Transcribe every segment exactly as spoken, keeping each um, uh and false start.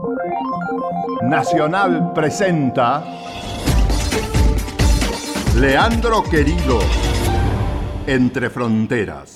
Nacional presenta Leandro Querido, Entre Fronteras.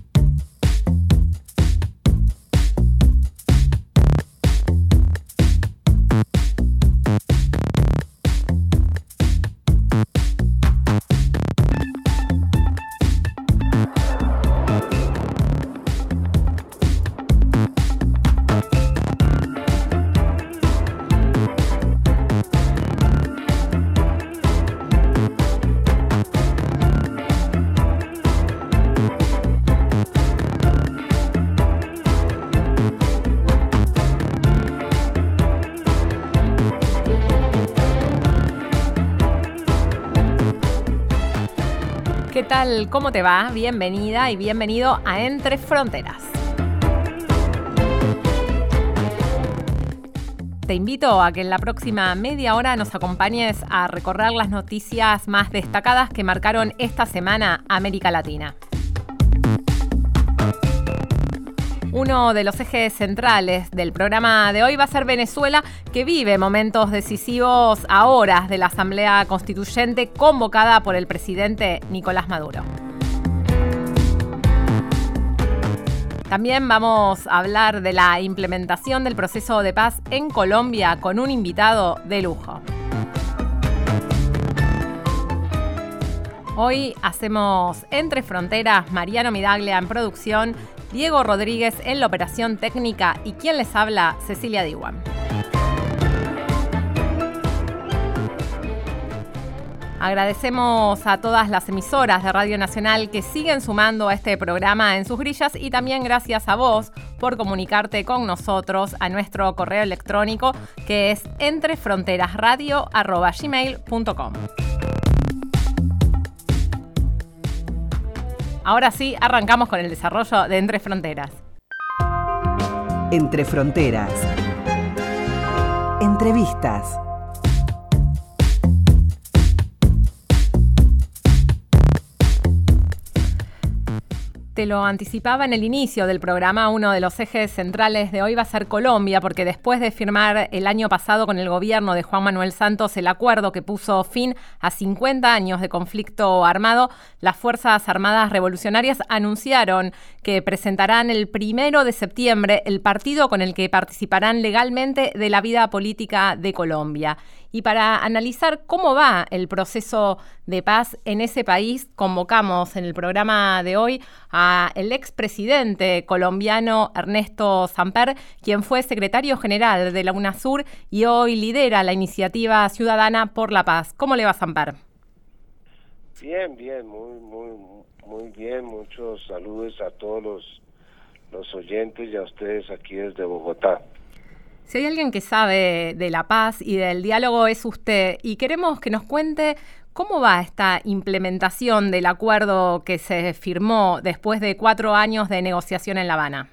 ¿Qué tal? ¿Cómo te va? Bienvenida y bienvenido a Entre Fronteras. Te invito a que en la próxima media hora nos acompañes a recorrer las noticias más destacadas que marcaron esta semana América Latina. Uno de los ejes centrales del programa de hoy va a ser Venezuela, que vive momentos decisivos a horas de la Asamblea Constituyente convocada por el presidente Nicolás Maduro. También vamos a hablar de la implementación del proceso de paz en Colombia con un invitado de lujo. Hoy hacemos Entre Fronteras, Mariano Midaglia en producción, Diego Rodríguez en la operación técnica y quien les habla, Cecilia Diwan. Agradecemos a todas las emisoras de Radio Nacional que siguen sumando a este programa en sus grillas y también gracias a vos por comunicarte con nosotros a nuestro correo electrónico que es entrefronterasradio arroba gmail punto com. Ahora sí, arrancamos con el desarrollo de Entre Fronteras. Entre Fronteras. Entrevistas. Te lo anticipaba en el inicio del programa, uno de los ejes centrales de hoy va a ser Colombia, porque después de firmar el año pasado con el gobierno de Juan Manuel Santos el acuerdo que puso fin a cincuenta años de conflicto armado, las Fuerzas Armadas Revolucionarias anunciaron que presentarán el primero de septiembre el partido con el que participarán legalmente de la vida política de Colombia. Y para analizar cómo va el proceso de paz en ese país, convocamos en el programa de hoy a el expresidente colombiano Ernesto Samper, quien fue secretario general de la UNASUR y hoy lidera la iniciativa ciudadana por la paz. ¿Cómo le va, Samper? Bien, bien, muy, muy, muy bien. Muchos saludos a todos los, los oyentes y a ustedes aquí desde Bogotá. Si hay alguien que sabe de la paz y del diálogo es usted, y queremos que nos cuente cómo va esta implementación del acuerdo que se firmó después de cuatro años de negociación en La Habana.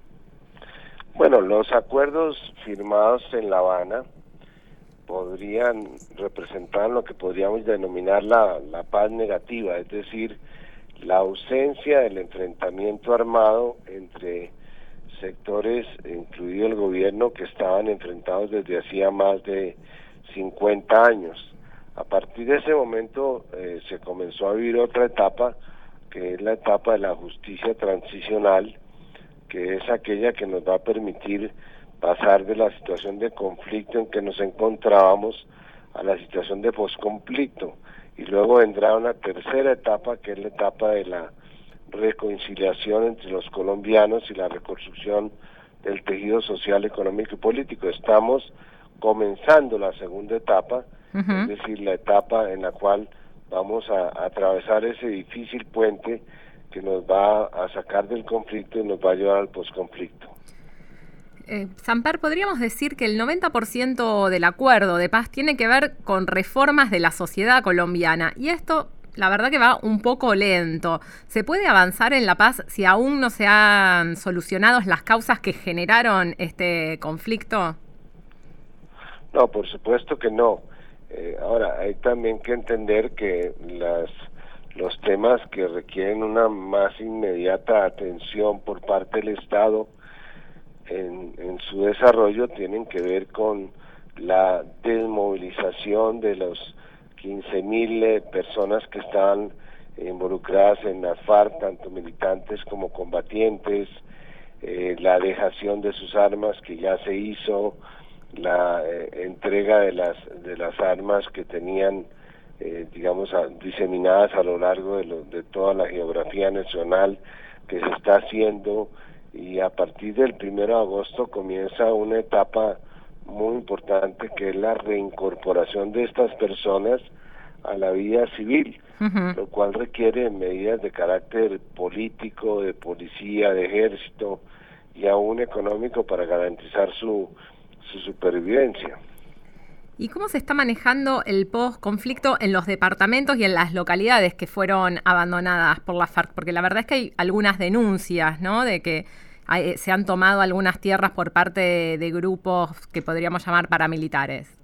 Bueno, los acuerdos firmados en La Habana podrían representar lo que podríamos denominar la, la paz negativa, es decir, la ausencia del enfrentamiento armado entre sectores, incluido el gobierno, que estaban enfrentados desde hacía más de cincuenta años. A partir de ese momento eh, se comenzó a vivir otra etapa, que es la etapa de la justicia transicional, que es aquella que nos va a permitir pasar de la situación de conflicto en que nos encontrábamos a la situación de posconflicto. Y luego vendrá una tercera etapa, que es la etapa de la reconciliación entre los colombianos y la reconstrucción del tejido social, económico y político. Estamos comenzando la segunda etapa, uh-huh. es decir, la etapa en la cual vamos a, a atravesar ese difícil puente que nos va a sacar del conflicto y nos va a llevar al posconflicto. Eh, Samper, podríamos decir que el noventa por ciento del acuerdo de paz tiene que ver con reformas de la sociedad colombiana, y esto la verdad que va un poco lento. ¿Se puede avanzar en la paz si aún no se han solucionado las causas que generaron este conflicto? No, por supuesto que no. Eh, ahora, hay también que entender que las los temas que requieren una más inmediata atención por parte del Estado en, en su desarrollo tienen que ver con la desmovilización de los quince mil eh, personas que estaban involucradas en las FARC, tanto militantes como combatientes, eh, la dejación de sus armas que ya se hizo, la eh, entrega de las de las armas que tenían, eh, digamos, a, diseminadas a lo largo de, lo, de toda la geografía nacional, que se está haciendo, y a partir del primero de agosto comienza una etapa muy importante, que es la reincorporación de estas personas a la vida civil, uh-huh. lo cual requiere medidas de carácter político, de policía, de ejército y aún económico para garantizar su, su supervivencia. ¿Y cómo se está manejando el post-conflicto en los departamentos y en las localidades que fueron abandonadas por la FARC? Porque la verdad es que hay algunas denuncias, ¿no?, de que hay, se han tomado algunas tierras por parte de, de grupos que podríamos llamar paramilitares.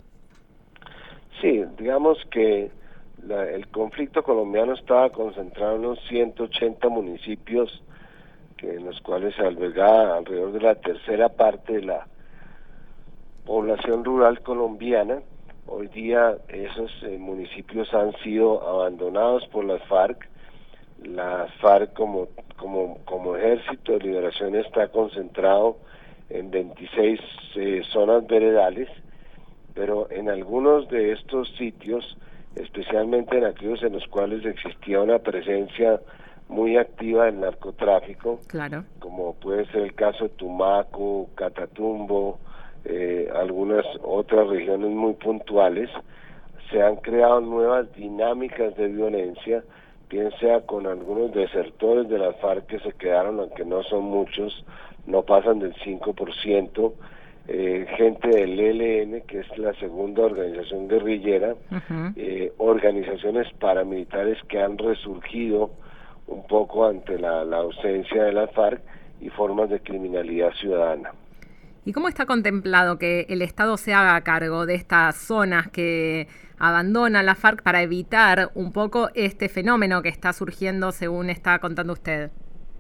Sí, digamos que la, el conflicto colombiano estaba concentrado en unos ciento ochenta municipios, que en los cuales se albergaba alrededor de la tercera parte de la población rural colombiana. Hoy día esos eh, municipios han sido abandonados por las FARC. Las FARC como, como, como ejército de liberación está concentrado en veintiséis eh, zonas veredales, pero en algunos de estos sitios, especialmente en aquellos en los cuales existía una presencia muy activa del narcotráfico, claro. como puede ser el caso de Tumaco, Catatumbo, eh, algunas otras regiones muy puntuales, se han creado nuevas dinámicas de violencia, bien sea con algunos desertores de las FARC que se quedaron, aunque no son muchos, no pasan del cinco por ciento, eh, gente del E L N, que es la segunda organización guerrillera, uh-huh. eh, organizaciones paramilitares que han resurgido un poco ante la, la ausencia de las FARC, y formas de criminalidad ciudadana. ¿Y cómo está contemplado que el Estado se haga cargo de estas zonas que abandona la FARC para evitar un poco este fenómeno que está surgiendo, según está contando usted?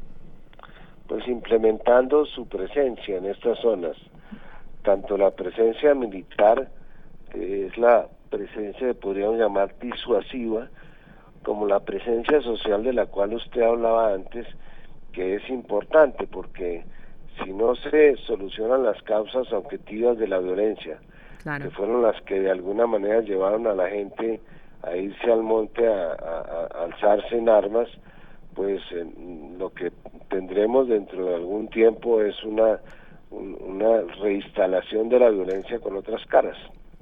Pues implementando su presencia en estas zonas, tanto la presencia militar, que es la presencia que podríamos llamar disuasiva, como la presencia social de la cual usted hablaba antes, que es importante porque si no se solucionan las causas objetivas de la violencia, claro. que fueron las que de alguna manera llevaron a la gente a irse al monte a, a, a alzarse en armas, pues eh, lo que tendremos dentro de algún tiempo es una, un, una reinstalación de la violencia con otras caras.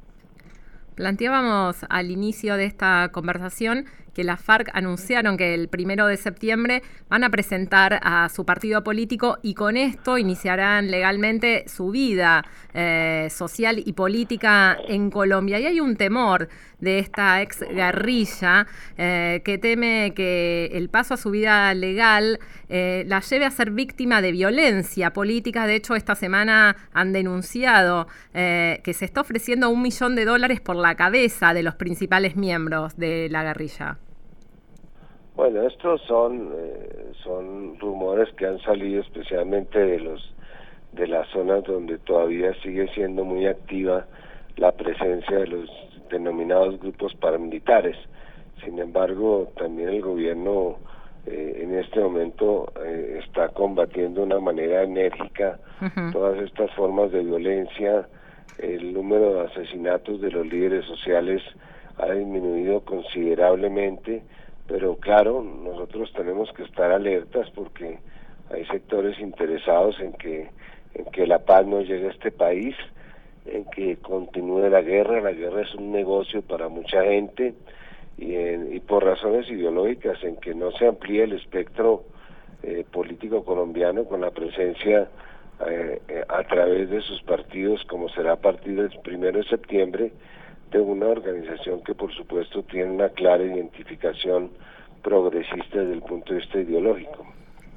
Planteábamos al inicio de esta conversación que las FARC anunciaron que el primero de septiembre van a presentar a su partido político y con esto iniciarán legalmente su vida eh, social y política en Colombia. Y hay un temor de esta ex guerrilla eh, que teme que el paso a su vida legal eh, la lleve a ser víctima de violencia política. De hecho, esta semana han denunciado eh, que se está ofreciendo un millón de dólares por la cabeza de los principales miembros de la guerrilla. Bueno, estos son eh, son rumores que han salido especialmente de los de las zonas donde todavía sigue siendo muy activa la presencia de los denominados grupos paramilitares. Sin embargo, también el gobierno eh, en este momento eh, está combatiendo de una manera enérgica uh-huh. todas estas formas de violencia. El número de asesinatos de los líderes sociales ha disminuido considerablemente, pero claro, nosotros tenemos que estar alertas porque hay sectores interesados en que en que la paz no llegue a este país, en que continúe la guerra. La guerra es un negocio para mucha gente y, en, y por razones ideológicas, en que no se amplíe el espectro eh, político colombiano con la presencia eh, eh, a través de sus partidos, como será a partir del primero de septiembre, de una organización que por supuesto tiene una clara identificación progresista desde el punto de vista ideológico.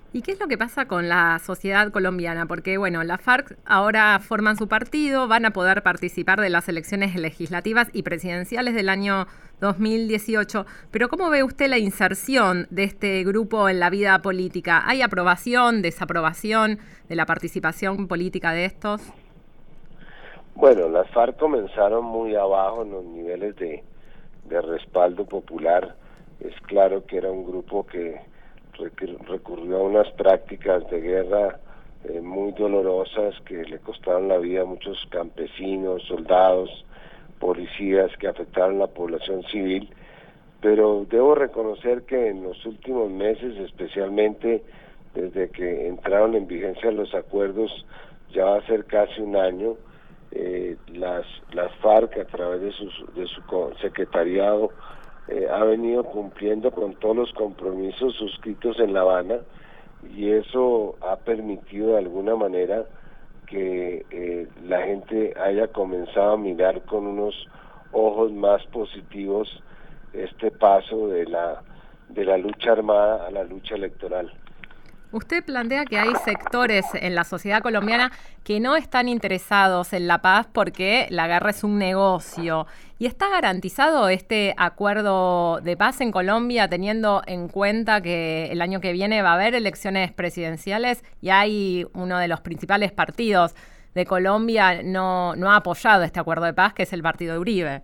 ¿Y qué es lo que pasa con la sociedad colombiana? Porque, bueno, la FARC ahora forman su partido, van a poder participar de las elecciones legislativas y presidenciales del año dos mil dieciocho, pero ¿cómo ve usted la inserción de este grupo en la vida política? ¿Hay aprobación, desaprobación de la participación política de estos? Bueno, las FARC comenzaron muy abajo en los niveles de, de respaldo popular. Es claro que era un grupo que recurrió a unas prácticas de guerra eh, muy dolorosas que le costaron la vida a muchos campesinos, soldados, policías, que afectaron a la población civil, pero debo reconocer que en los últimos meses, especialmente desde que entraron en vigencia los acuerdos, ya va a ser casi un año, eh, las, las FARC a través de, sus, de su secretariado Eh, ha venido cumpliendo con todos los compromisos suscritos en La Habana, y eso ha permitido de alguna manera que eh, la gente haya comenzado a mirar con unos ojos más positivos este paso de la de la lucha armada a la lucha electoral. Usted plantea que hay sectores en la sociedad colombiana que no están interesados en la paz porque la guerra es un negocio. ¿Y está garantizado este acuerdo de paz en Colombia, teniendo en cuenta que el año que viene va a haber elecciones presidenciales y hay uno de los principales partidos de Colombia no, no ha apoyado este acuerdo de paz, que es el partido de Uribe?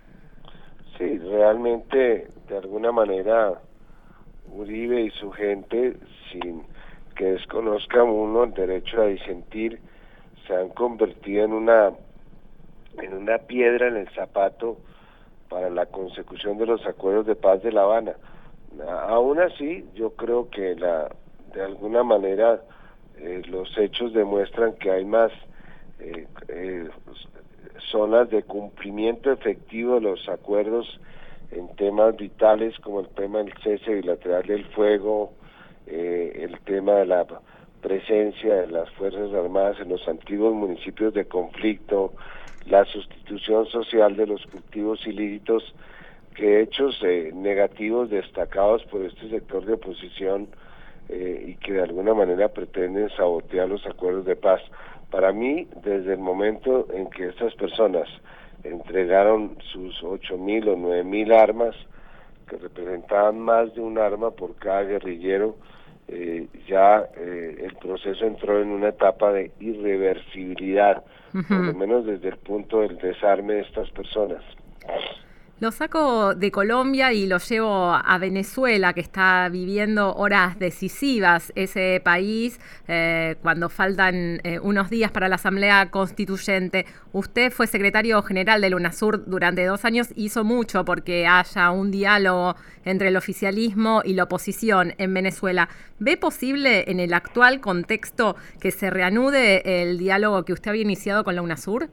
Sí, realmente, de alguna manera, Uribe y su gente, sin que desconozca uno el derecho a disentir, se han convertido en una en una piedra en el zapato para la consecución de los acuerdos de paz de La Habana. Aún así, yo creo que la de alguna manera eh, los hechos demuestran que hay más eh, eh, zonas de cumplimiento efectivo de los acuerdos en temas vitales como el tema del cese bilateral del fuego, eh, el tema de la presencia de las Fuerzas Armadas en los antiguos municipios de conflicto, la sustitución social de los cultivos ilícitos, que hechos eh, negativos destacados por este sector de oposición eh, y que de alguna manera pretenden sabotear los acuerdos de paz. Para mí, desde el momento en que estas personas entregaron sus ocho mil o nueve mil armas, que representaban más de un arma por cada guerrillero, eh, ya eh, el proceso entró en una etapa de irreversibilidad, uh-huh. por lo menos desde el punto del desarme de estas personas. Lo saco de Colombia y lo llevo a Venezuela, que está viviendo horas decisivas ese país, eh, cuando faltan eh, unos días para la Asamblea Constituyente. Usted fue secretario general del UNASUR durante dos años, hizo mucho porque haya un diálogo entre el oficialismo y la oposición en Venezuela. ¿Ve posible en el actual contexto que se reanude el diálogo que usted había iniciado con la UNASUR?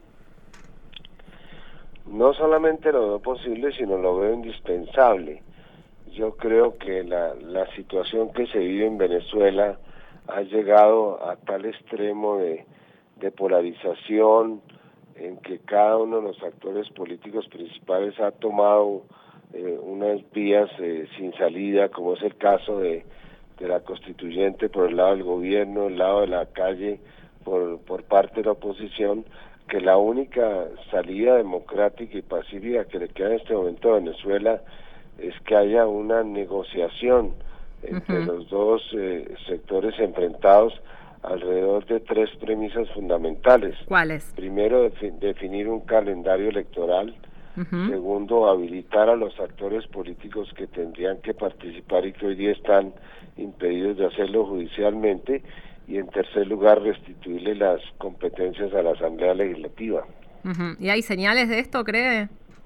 No solamente lo veo posible, sino lo veo indispensable. Yo creo que la, la situación que se vive en Venezuela ha llegado a tal extremo de, de polarización, en que cada uno de los actores políticos principales ha tomado eh, unas vías eh, sin salida, como es el caso de, de la constituyente por el lado del gobierno, el lado de la calle por, por parte de la oposición, que la única salida democrática y pacífica que le queda en este momento a Venezuela es que haya una negociación entre uh-huh. los dos eh, sectores enfrentados alrededor de tres premisas fundamentales. ¿Cuáles? Primero, defi- definir un calendario electoral. Uh-huh. Segundo, habilitar a los actores políticos que tendrían que participar y que hoy día están impedidos de hacerlo judicialmente. Y en tercer lugar, restituirle las competencias a la Asamblea Legislativa. Uh-huh. ¿Y hay señales de esto, cree?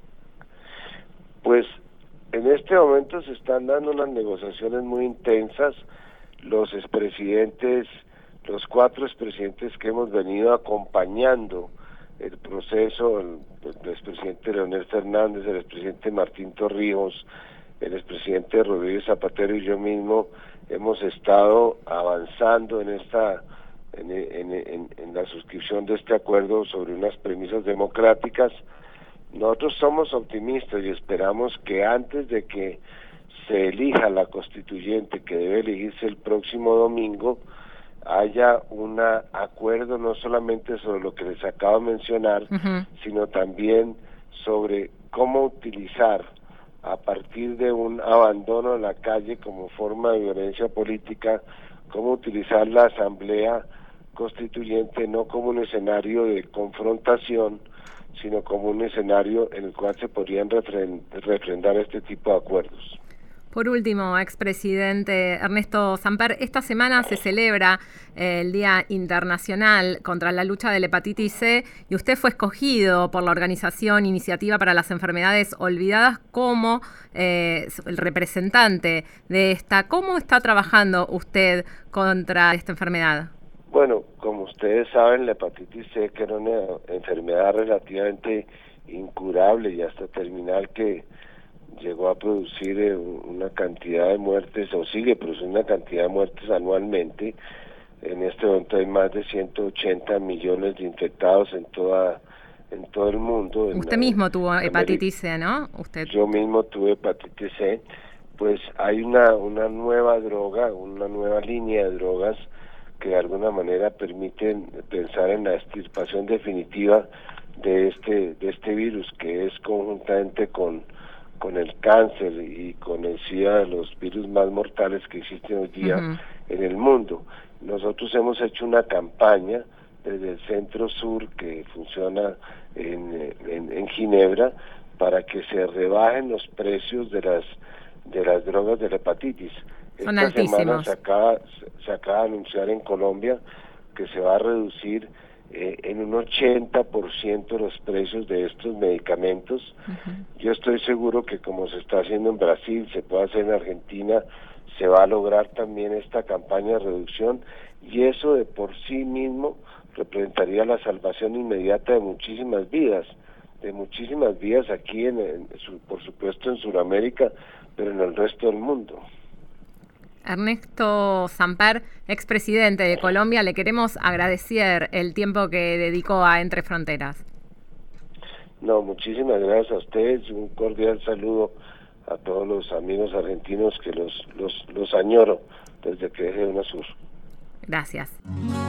Pues en este momento se están dando unas negociaciones muy intensas. Los expresidentes, los cuatro expresidentes que hemos venido acompañando el proceso, el, el expresidente Leonel Fernández, el expresidente Martín Torrijos, el expresidente Rodríguez Zapatero y yo mismo, hemos estado avanzando en esta en, en, en, en la suscripción de este acuerdo sobre unas premisas democráticas. Nosotros somos optimistas y esperamos que antes de que se elija la constituyente que debe elegirse el próximo domingo, haya un acuerdo no solamente sobre lo que les acabo de mencionar, uh-huh. sino también sobre cómo utilizar, a partir de un abandono de la calle como forma de violencia política, cómo utilizar la asamblea constituyente no como un escenario de confrontación, sino como un escenario en el cual se podrían refrendar este tipo de acuerdos. Por último, expresidente Ernesto Samper, esta semana se celebra eh, el Día Internacional contra la Lucha de la Hepatitis C y usted fue escogido por la organización Iniciativa para las Enfermedades Olvidadas como eh, el representante de esta. ¿Cómo está trabajando usted contra esta enfermedad? Bueno, como ustedes saben, la hepatitis C, que era una enfermedad relativamente incurable y hasta terminal, que llegó a producir eh, una cantidad de muertes, o sigue produciendo una cantidad de muertes anualmente. En este momento hay más de ciento ochenta millones de infectados en toda en todo el mundo. Usted mismo tuvo hepatitis C, ¿no? Usted. Yo mismo tuve hepatitis C. Pues hay una una nueva droga, una nueva línea de drogas que de alguna manera permiten pensar en la extirpación definitiva de este de este virus, que es conjuntamente con con el cáncer y con el SIDA, de los virus más mortales que existen hoy día uh-huh. en el mundo. Nosotros hemos hecho una campaña desde el Centro Sur, que funciona en, en, en Ginebra, para que se rebajen los precios de las de las drogas de la hepatitis. Son Esta altísimos. semana se acaba, se acaba de anunciar en Colombia que se va a reducir eh, en un ochenta por ciento los precios de estos medicamentos. Uh-huh. Yo estoy seguro que, como se está haciendo en Brasil, se puede hacer en Argentina, se va a lograr también esta campaña de reducción, y eso de por sí mismo representaría la salvación inmediata de muchísimas vidas, de muchísimas vidas aquí, en, en por supuesto en Sudamérica, pero en el resto del mundo. Ernesto Samper, expresidente de Colombia, le queremos agradecer el tiempo que dedicó a Entre Fronteras. No, muchísimas gracias a ustedes, un cordial saludo a todos los amigos argentinos, que los los, los añoro desde que dejé UNASUR. Gracias.